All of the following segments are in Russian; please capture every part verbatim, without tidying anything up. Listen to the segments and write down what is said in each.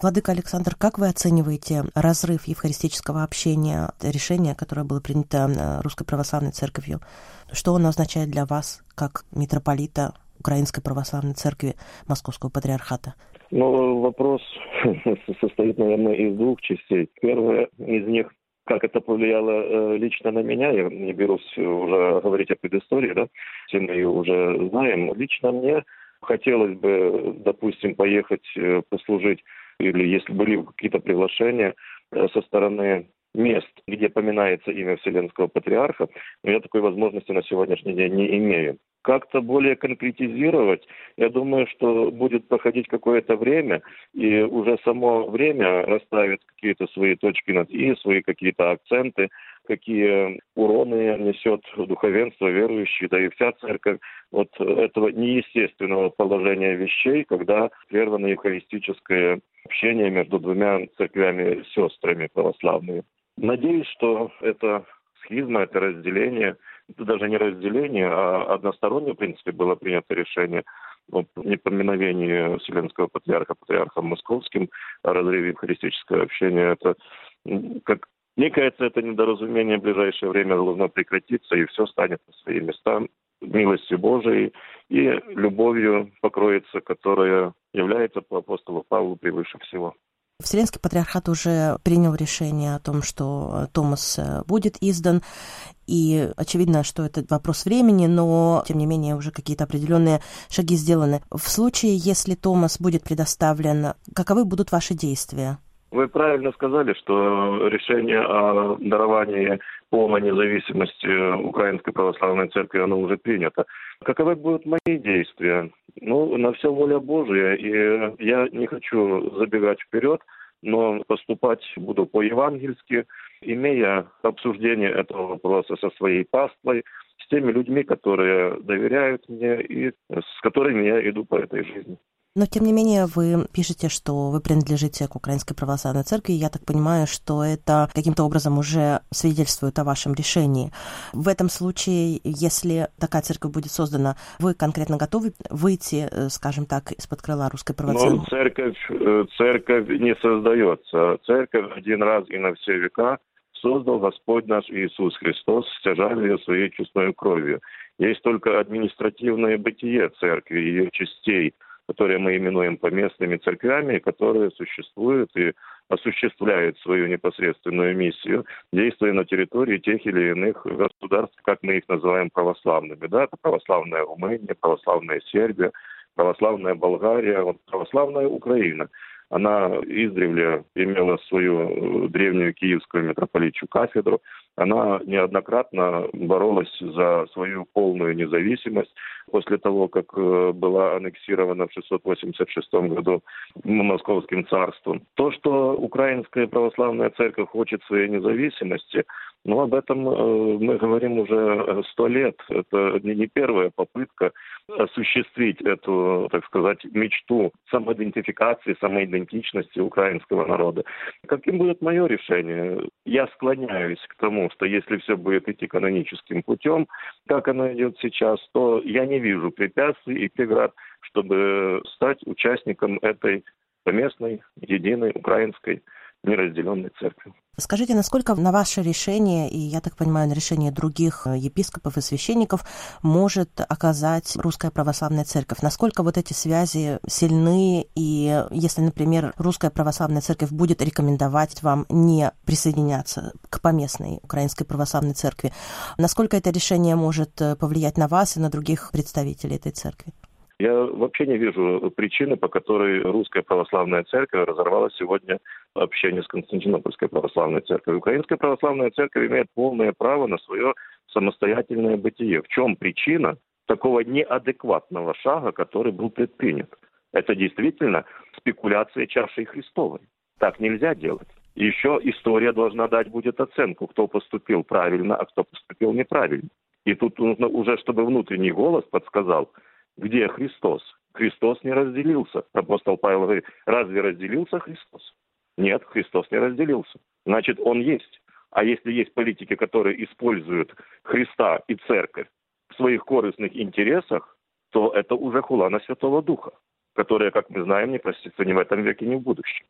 Владыка Александр, как вы оцениваете разрыв евхаристического общения, решение, которое было принято Русской Православной Церковью? Что оно означает для вас, как митрополита Украинской Православной Церкви Московского Патриархата? Ну, вопрос состоит, наверное, из двух частей. Первая из них, как это повлияло лично на меня, я не берусь уже говорить о предыстории, да, все мы ее уже знаем. Лично мне хотелось бы, допустим, поехать послужить, или если были какие-то приглашения со стороны мест, где поминается имя Вселенского Патриарха, но я такой возможности на сегодняшний день не имею. Как-то более конкретизировать, я думаю, что будет проходить какое-то время, и уже само время расставит какие-то свои точки над «и», свои какие-то акценты, какие уроны несет духовенство, верующие, да и вся церковь от этого неестественного положения вещей, когда прервано евхаристическое общение между двумя церквями-сестрами православными. Надеюсь, что это схизма, это разделение, это даже не разделение, а односторонне, в принципе, было принято решение о непоминовении Вселенского Патриарха Патриархом Московским, о разрыве евхаристического общения. Это, как мне кажется, это недоразумение в ближайшее время должно прекратиться, и все станет на свои места милостью Божией и любовью покроется, которая является по апостолу Павлу превыше всего. Вселенский Патриархат уже принял решение о том, что Томос будет издан, и очевидно, что это вопрос времени, но, тем не менее, уже какие-то определенные шаги сделаны. В случае, если Томос будет предоставлен, каковы будут ваши действия? Вы правильно сказали, что решение о даровании полной независимости Украинской Православной Церкви, оно уже принято. Каковы будут мои действия? Ну, на все воля Божия, и я не хочу забегать вперед, но поступать буду по-евангельски, имея обсуждение этого вопроса со своей паствой, с теми людьми, которые доверяют мне и с которыми я иду по этой жизни. Но, тем не менее, вы пишете, что вы принадлежите к Украинской Православной Церкви. Я так понимаю, что это каким-то образом уже свидетельствует о вашем решении. В этом случае, если такая церковь будет создана, вы конкретно готовы выйти, скажем так, из-под крыла Русской Православной? Но церковь, церковь не создается. Церковь один раз и на все века создал Господь наш Иисус Христос, стяжая ее своей честной кровью. Есть только административное бытие церкви, ее частей, которые мы именуем поместными церквями, которые существуют и осуществляют свою непосредственную миссию, действуя на территории тех или иных государств, как мы их называем, православными. Да? Это православная Румыния, православная Сербия, православная Болгария, вот, православная Украина. Она издревле имела свою древнюю киевскую митрополитчью кафедру. Она неоднократно боролась за свою полную независимость после того, как была аннексирована в шестьсот восемьдесят шестом году Московским царством. То, что Украинская Православная Церковь хочет своей независимости, но об этом мы говорим уже сто лет. Это не первая попытка осуществить эту, так сказать, мечту самоидентификации, самоидентичности украинского народа. Каким будет мое решение? Я склоняюсь к тому, что если все будет идти каноническим путем, как оно идет сейчас, то я не вижу препятствий и преград, чтобы стать участником этой поместной, единой, украинской, неразделенной церкви. Скажите, насколько на ваше решение, и, я так понимаю, на решение других епископов и священников, может оказать Русская Православная Церковь? Насколько вот эти связи сильны, и если, например, Русская Православная Церковь будет рекомендовать вам не присоединяться к поместной Украинской Православной Церкви, насколько это решение может повлиять на вас и на других представителей этой церкви? Я вообще не вижу причины, по которой Русская Православная Церковь разорвала сегодня общение с Константинопольской Православной Церковью. Украинская Православная Церковь имеет полное право на свое самостоятельное бытие. В чем причина такого неадекватного шага, который был предпринят? Это действительно спекуляция чашей Христовой. Так нельзя делать. Еще история должна дать будет оценку, кто поступил правильно, а кто поступил неправильно. И тут нужно уже, чтобы внутренний голос подсказал, где Христос? Христос не разделился. Апостол Павел говорит, разве разделился Христос? Нет, Христос не разделился. Значит, Он есть. А если есть политики, которые используют Христа и Церковь в своих корыстных интересах, то это уже хула на Святого Духа, которая, как мы знаем, не простится ни в этом веке, ни в будущем.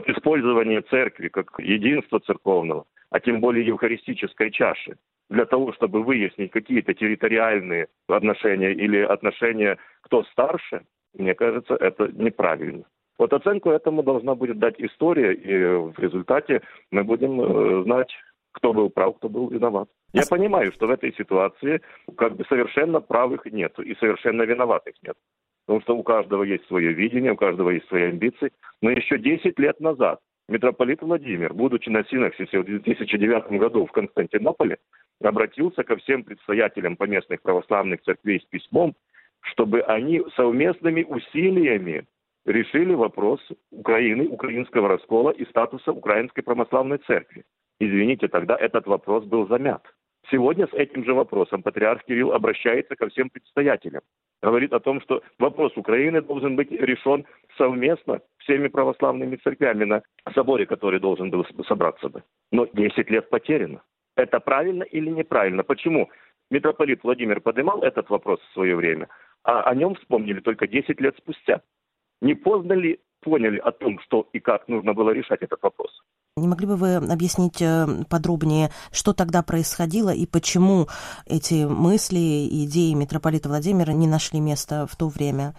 использование церкви как единства церковного, а тем более евхаристической чаши, для того, чтобы выяснить какие-то территориальные отношения или отношения, кто старше, мне кажется, это неправильно. Вот оценку этому должна будет дать история, и в результате мы будем знать, кто был прав, кто был виноват. Я понимаю, что в этой ситуации как бы совершенно правых нет и совершенно виноватых нет. Потому что у каждого есть свое видение, у каждого есть свои амбиции. Но еще десять лет назад митрополит Владимир, будучи на синоксисе в две тысячи девятом году в Константинополе, обратился ко всем предстоятелям поместных православных церквей с письмом, чтобы они совместными усилиями решили вопрос Украины, украинского раскола и статуса Украинской православной церкви. Извините, тогда этот вопрос был замят. Сегодня с этим же вопросом патриарх Кирилл обращается ко всем предстоятелям. Говорит о том, что вопрос Украины должен быть решен совместно всеми православными церквями на соборе, который должен был собраться бы. Но десять лет потеряно. Это правильно или неправильно? Почему митрополит Владимир поднимал этот вопрос в свое время, а о нем вспомнили только десять лет спустя? Не поздно ли поняли о том, что и как нужно было решать этот вопрос? Не могли бы вы объяснить подробнее, что тогда происходило и почему эти мысли и идеи митрополита Владимира не нашли места в то время,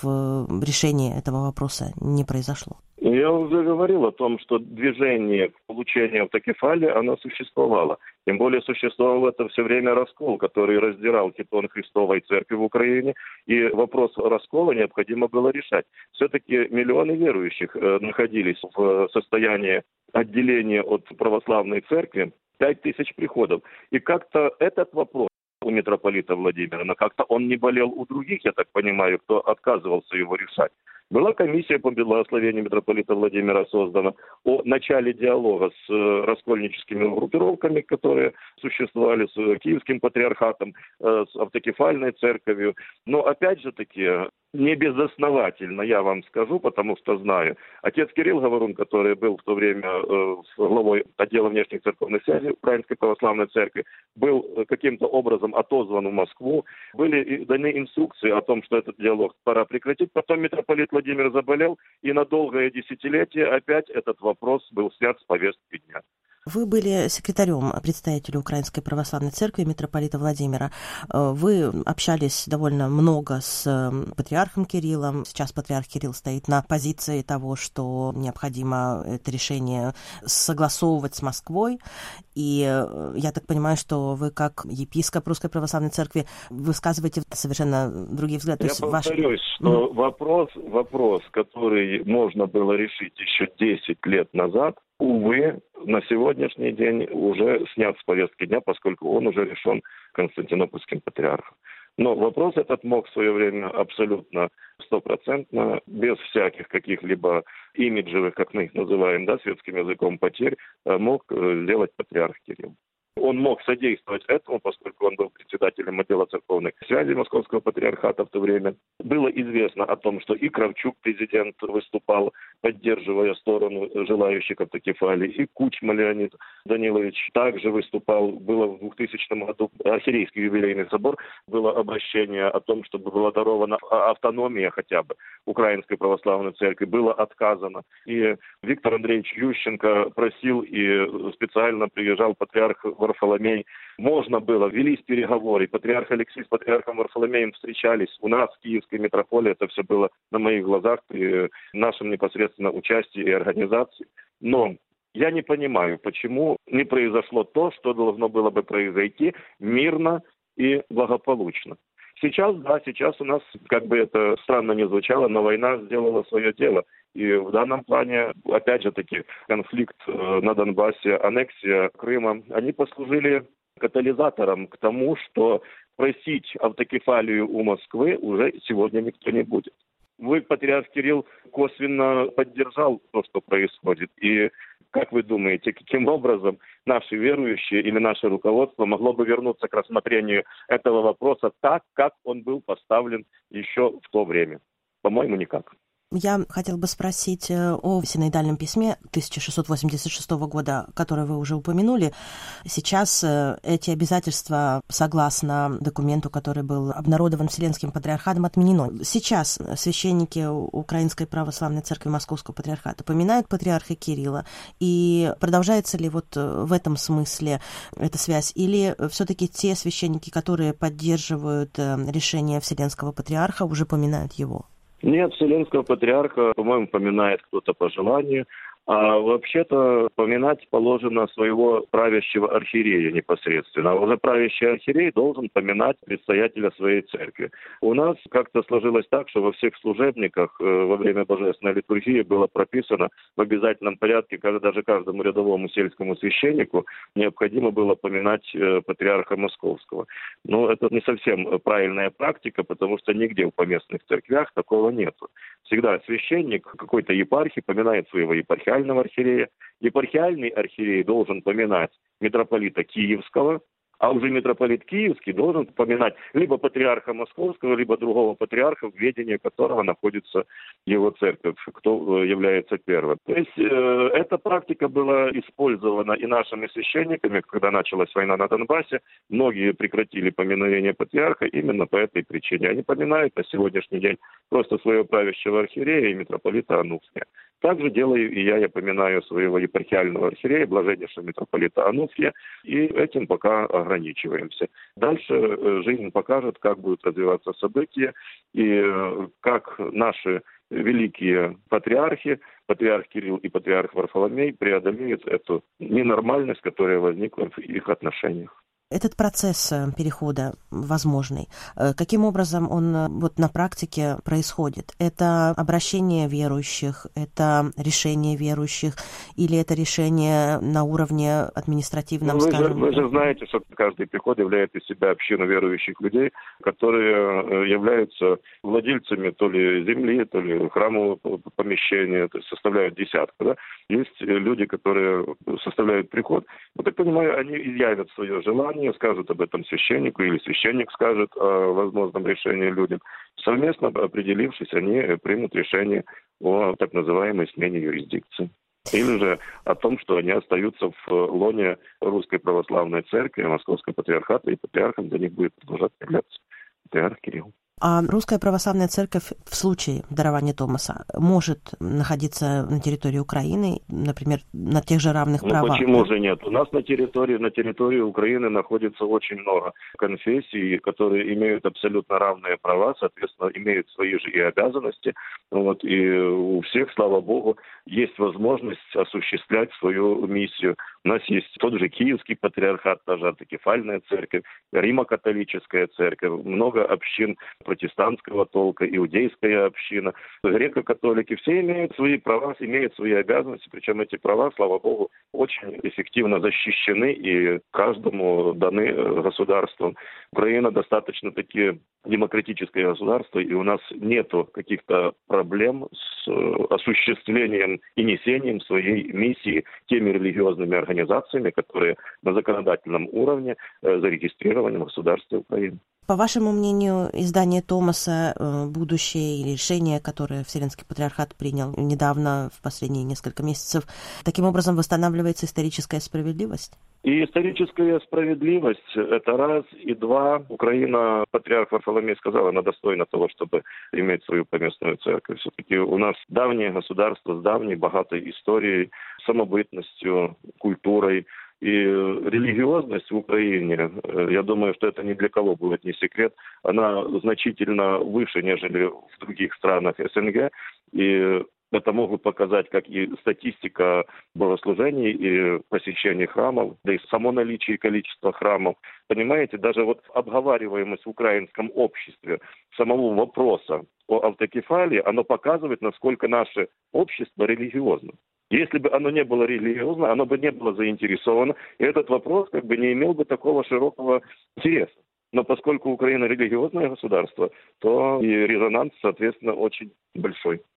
в решении этого вопроса не произошло? Я уже говорил о том, что движение к получению автокефалии, оно существовало. Тем более существовал это все время раскол, который раздирал хитон Христовой Церкви в Украине. И вопрос раскола необходимо было решать. Все-таки миллионы верующих находились в состоянии отделения от православной церкви, пять тысяч приходов. И как-то этот вопрос у митрополита Владимира, но как-то он не болел у других, я так понимаю, кто отказывался его решать. Была комиссия по благословению митрополита Владимира создана о начале диалога с раскольническими группировками, которые существовали, с Киевским патриархатом, с автокефальной церковью. Но опять же таки, не безосновательно, я вам скажу, потому что знаю. Отец Кирилл Говорун, который был в то время главой отдела внешних церковных связей Украинской православной церкви, был каким-то образом отозван в Москву. Были даны инструкции о том, что этот диалог пора прекратить. Потом митрополит Владимир заболел, и на долгое десятилетие опять этот вопрос был снят с повестки дня. Вы были секретарем предстоятеля Украинской православной церкви митрополита Владимира. Вы общались довольно много с патриархом Кириллом. Сейчас патриарх Кирилл стоит на позиции того, что необходимо это решение согласовывать с Москвой. И я так понимаю, что вы, как епископ Русской православной церкви, высказываете совершенно другие взгляды. Я То повторюсь, ваш... что mm-hmm. вопрос, вопрос, который можно было решить еще десять лет назад, увы, на сегодняшний день уже снят с повестки дня, поскольку он уже решен Константинопольским патриархом. Но вопрос этот мог в свое время абсолютно стопроцентно, без всяких каких-либо имиджевых, как мы их называем, да, светским языком, потерь, мог сделать патриарх Кирилл. Он мог содействовать этому, поскольку он был председателем отдела церковных связей Московского патриархата в то время. Было известно о том, что и Кравчук, президент, выступал, поддерживая сторону желающих автокефалии, и Кучма Леонид Данилович также выступал. Было в двухтысячном году архиерейский юбилейный собор, было обращение о том, чтобы была дарована автономия хотя бы Украинской православной церкви, было отказано. И Виктор Андреевич Ющенко просил, и специально приезжал патриарх Варфоломей. Можно было, велись переговоры. Патриарх Алексий с патриархом Варфоломеем встречались. У нас в Киевской митрополии это все было на моих глазах при нашем непосредственно участии и организации. Но я не понимаю, почему не произошло то, что должно было бы произойти мирно и благополучно. Сейчас, да, сейчас у нас, как бы это странно ни звучало, но война сделала свое дело. И в данном плане, опять же таки, конфликт на Донбассе, аннексия Крыма, они послужили катализатором к тому, что просить автокефалию у Москвы уже сегодня никто не будет. Вы, патриарх Кирилл, косвенно поддержал то, что происходит. И как вы думаете, каким образом наши верующие или наше руководство могло бы вернуться к рассмотрению этого вопроса так, как он был поставлен еще в то время? По-моему, никак. Я хотела бы спросить о синоидальном письме тысяча шестьсот восемьдесят шестого года, которое вы уже упомянули. Сейчас эти обязательства, согласно документу, который был обнародован Вселенским патриархатом, отменено. Сейчас священники Украинской православной церкви Московского патриархата поминают патриарха Кирилла. И продолжается ли вот в этом смысле эта связь? Или все-таки те священники, которые поддерживают решение Вселенского патриарха, уже поминают его? Нет, Вселенского патриарха, по-моему, поминает кто-то по желанию. А вообще-то поминать положено своего правящего архиерея непосредственно. А уже правящий архиерей должен поминать предстоятеля своей церкви. У нас как-то сложилось так, что во всех служебниках э, во время божественной литургии было прописано в обязательном порядке, когда даже каждому рядовому сельскому священнику необходимо было поминать э, патриарха Московского. Но это не совсем правильная практика, потому что нигде в поместных церквях такого нету. Всегда священник какой-то епархии поминает своего епархиального архиерея. Епархиальный архиерей должен поминать митрополита Киевского, а уже митрополит Киевский должен поминать либо патриарха Московского, либо другого патриарха, в ведении которого находится его церковь, кто является первым. То есть э, эта практика была использована и нашими священниками, когда началась война на Донбассе. Многие прекратили поминовение патриарха именно по этой причине. Они поминают на сегодняшний день просто своего правящего архиерея и митрополита Ануфрия. Так же делаю и я, я поминаю своего епархиального архиерея, блаженнейшего митрополита Ануфрия, и этим пока ограничиваемся. Дальше жизнь покажет, как будут развиваться события, и как наши великие патриархи, патриарх Кирилл и патриарх Варфоломей, преодолеют эту ненормальность, которая возникла в их отношениях. Этот процесс перехода возможный, каким образом он вот на практике происходит? Это обращение верующих, это решение верующих, или это решение на уровне административном, ну, вы скажем? Же, вы же знаете, что каждый приход являет из себя общину верующих людей, которые являются владельцами то ли земли, то ли храмового помещения, то есть составляют десятку. Да? Есть люди, которые составляют приход. Вот я понимаю, они изъявят свое желание, скажут об этом священнику, или священник скажет о возможном решении людям. Совместно определившись, они примут решение о так называемой смене юрисдикции. Или же о том, что они остаются в лоне Русской Православной Церкви, Московского Патриархата, и патриархом за них будет продолжать являться патриарх Кирилл. А Русская Православная Церковь в случае дарования Томаса может находиться на территории Украины, например, на тех же равных ну, правах? Почему же нет? У нас на территории, на территории Украины находится очень много конфессий, которые имеют абсолютно равные права, соответственно, имеют свои же и обязанности. Вот, и у всех, слава Богу, есть возможность осуществлять свою миссию. У нас есть тот же Киевский патриархат, та же автокефальная церковь, Римо-католическая церковь, много общин протестантского толка, иудейская община, греко-католики. Все имеют свои права, имеют свои обязанности, причем эти права, слава Богу, очень эффективно защищены и каждому даны государством. Украина достаточно таки демократическое государство, и у нас нету каких-то проблем с осуществлением и несением своей миссии теми религиозными организациями, которые на законодательном уровне зарегистрированы в государстве Украины. По вашему мнению, издание Томаса «Будущее» или решение, которое Вселенский Патриархат принял недавно, в последние несколько месяцев, таким образом восстанавливается историческая справедливость? И историческая справедливость – это раз. И два, Украина, патриарх Варфоломей сказал, она достойна того, чтобы иметь свою поместную церковь. Все-таки у нас давнее государство с давней богатой историей, самобытностью, культурой. И религиозность в Украине, я думаю, что это ни для кого будет не секрет, она значительно выше, нежели в других странах СНГ. И это могут показать как и статистика богослужений и посещений храмов, да и само наличие и количество храмов. Понимаете, даже вот обговариваемость в украинском обществе самого вопроса о автокефалии, оно показывает, насколько наше общество религиозно. Если бы оно не было религиозно, оно бы не было заинтересовано, и этот вопрос как бы не имел бы такого широкого интереса. Но поскольку Украина религиозное государство, то и резонанс, соответственно, очень большой.